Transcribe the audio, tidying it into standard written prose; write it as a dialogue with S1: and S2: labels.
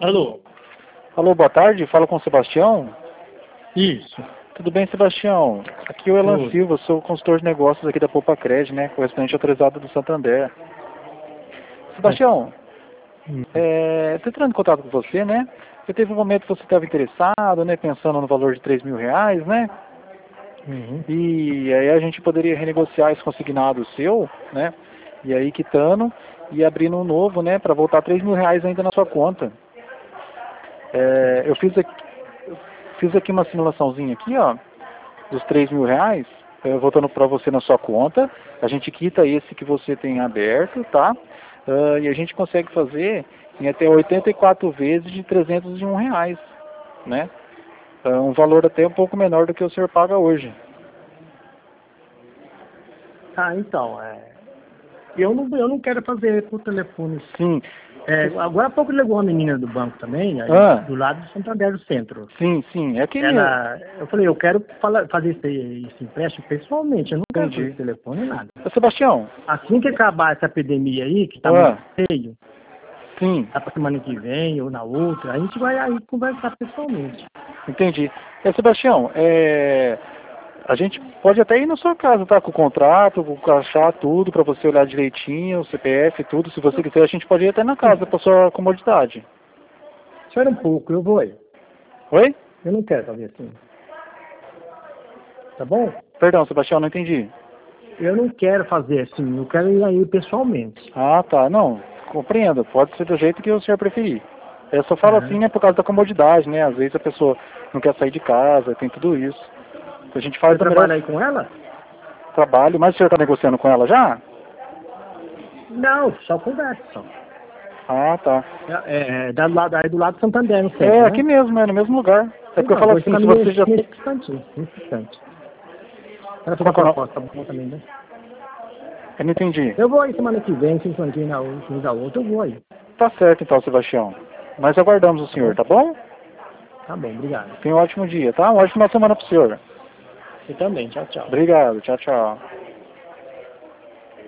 S1: Alô?
S2: Alô, boa tarde, fala com o Sebastião.
S1: Isso.
S2: Tudo bem, Sebastião? Aqui é o Elan
S1: Tudo.
S2: Silva, sou consultor de negócios aqui da Poupa-Cred, né, correspondente autorizado do Santander. Sebastião,
S1: Hum.
S2: tô entrando em contato com você, né? Você teve um momento que você estava interessado, né, pensando no valor de R$ 3.000, né?
S1: Uhum.
S2: E aí a gente poderia renegociar esse consignado seu, né? E aí quitando e abrindo um novo, né, para voltar R$ 3.000 ainda na sua conta. Eu fiz aqui uma simulaçãozinha aqui, ó, dos R$ 3.000, voltando para você na sua conta. A gente quita esse que você tem aberto, tá? E a gente consegue fazer em até 84 vezes de R$ 301, né? Um valor até um pouco menor do que o senhor paga hoje.
S1: Então, eu não quero fazer por telefone.
S2: Sim.
S1: Agora há pouco ligou uma menina do banco também, aí, do lado do Santander do Centro.
S2: Sim, é aqui mesmo.
S1: Eu falei, eu quero fazer esse empréstimo pessoalmente, eu não quero fazer
S2: Entendi.
S1: por telefone nada.
S2: Sebastião.
S1: Assim que acabar essa epidemia aí, que tá muito feio,
S2: Sim.
S1: tá pra semana que vem ou na outra, a gente vai aí conversar pessoalmente.
S2: Entendi. Sebastião, a gente pode até ir na sua casa, tá? Com o contrato, com o crachá, tudo, para você olhar direitinho, o CPF, tudo. Se você quiser, a gente pode ir até na casa, para sua comodidade.
S1: Espera um pouco, eu vou aí.
S2: Oi?
S1: Eu não quero fazer assim. Tá bom?
S2: Perdão, Sebastião, não entendi.
S1: Eu não quero fazer assim, eu quero ir aí pessoalmente.
S2: Ah, tá. Não, compreendo. Pode ser do jeito que o senhor preferir. Eu só falo assim, né, por causa da comodidade, né? Às vezes a pessoa não quer sair de casa, tem tudo isso. A gente faz
S1: Você trabalha aí com ela?
S2: trabalho, mas o senhor está negociando com ela já?
S1: Não, só conversa só.
S2: Ah, tá.
S1: Aí do lado do Santander, no centro,
S2: aqui
S1: né?
S2: mesmo, no mesmo lugar. É porque eu falo assim, se você já...
S1: Nesse instante. Para fazer
S2: Qual que é o nome?
S1: proposta, tá bom também, né?
S2: Eu não entendi.
S1: Eu vou aí semana que vem, semana que vem na outra, eu vou aí.
S2: Tá certo então, Sebastião. Nós aguardamos o senhor, tá bom?
S1: Tá bom, obrigado.
S2: Tenha um ótimo dia, tá? Uma ótima semana pro senhor.
S1: Você também, tchau, tchau.
S2: Obrigado, tchau, tchau.